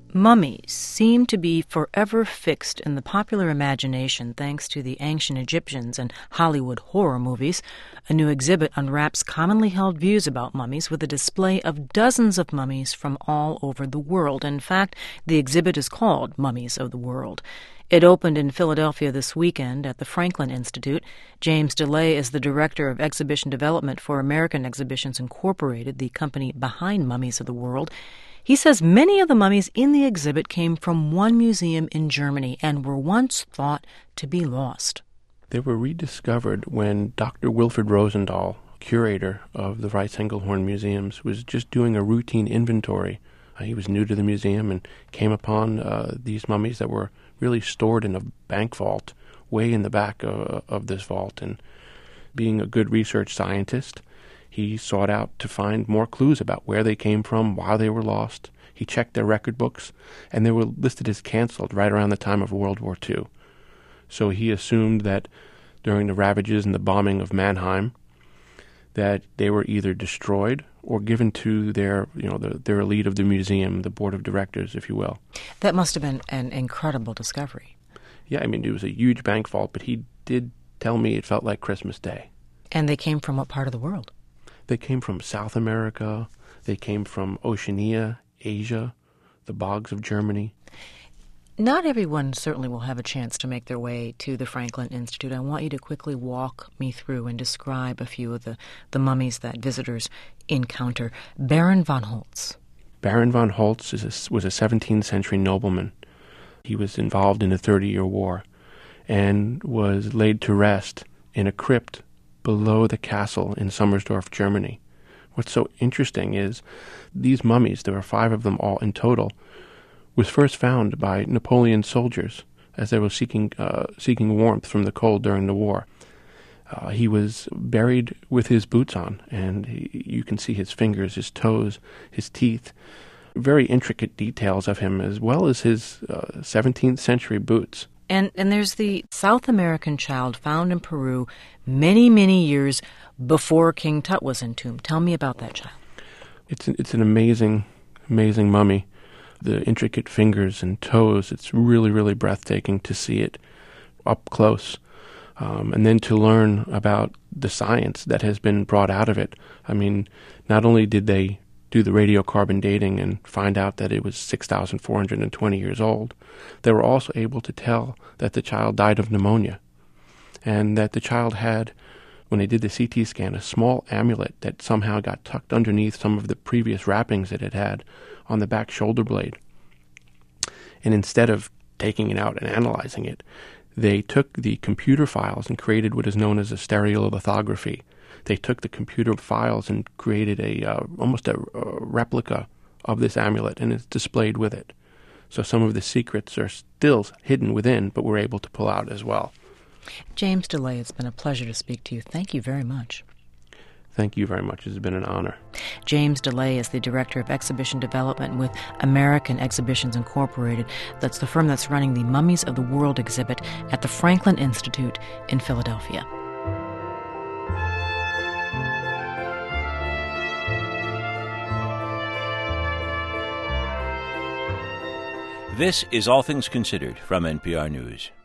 Mummies seem to be forever fixed in the popular imagination thanks to the ancient Egyptians and Hollywood horror movies. A new exhibit unwraps commonly held views about mummies with a display of dozens of mummies from all over the world. In fact, the exhibit is called Mummies of the World. It opened in Philadelphia this weekend at the Franklin Institute. James DeLay is the Director of Exhibition Development for American Exhibitions Incorporated, the company behind Mummies of the World. He says many of the mummies in the exhibit came from one museum in Germany and were once thought to be lost. They were rediscovered when Dr. Wilfred Rosendahl, curator of the Rice-Engelhorn Museums, was just doing a routine inventory. He was new to the museum and came upon these mummies that were really stored in a bank vault way in the back of this vault. And being a good research scientist, he sought out to find more clues about where they came from, why they were lost. He checked their record books, and they were listed as canceled right around the time of World War II. So he assumed that during the ravages and the bombing of Mannheim, that they were either destroyed or given to their elite of the museum, the board of directors, if you will. That must have been an incredible discovery. Yeah, I mean, it was a huge bank vault, but he did tell me it felt like Christmas Day. And they came from what part of the world? They came from South America. They came from Oceania, Asia, the bogs of Germany. Not everyone certainly will have a chance to make their way to the Franklin Institute. I want you to quickly walk me through and describe a few of the mummies that visitors encounter. Baron von Holtz. Baron von Holtz was a 17th century nobleman. He was involved in the 30-Year War and was laid to rest in a crypt below the castle in Sommersdorf, Germany. What's so interesting is these mummies, there were 5 of them all in total, was first found by Napoleon's soldiers as they were seeking warmth from the cold during the war. He was buried with his boots on, and you can see his fingers, his toes, his teeth, very intricate details of him, as well as his 17th century boots. And there's the South American child found in Peru many, many years before King Tut was entombed. Tell me about that child. It's an amazing, amazing mummy. The intricate fingers and toes, it's really, really breathtaking to see it up close. And then to learn about the science that has been brought out of it. I mean, not only did they do the radiocarbon dating and find out that it was 6,420 years old, they were also able to tell that the child died of pneumonia and that the child had, when they did the CT scan, a small amulet that somehow got tucked underneath some of the previous wrappings it had had on the back shoulder blade. And instead of taking it out and analyzing it, they took the computer files and created what is known as a stereolithography. They took the computer files and created almost a replica of this amulet, and it's displayed with it. So some of the secrets are still hidden within, but we're able to pull out as well. James DeLay, it's been a pleasure to speak to you. Thank you very much. Thank you very much. It's been an honor. James DeLay is the Director of Exhibition Development with American Exhibitions Incorporated. That's the firm that's running the Mummies of the World exhibit at the Franklin Institute in Philadelphia. This is All Things Considered from NPR News.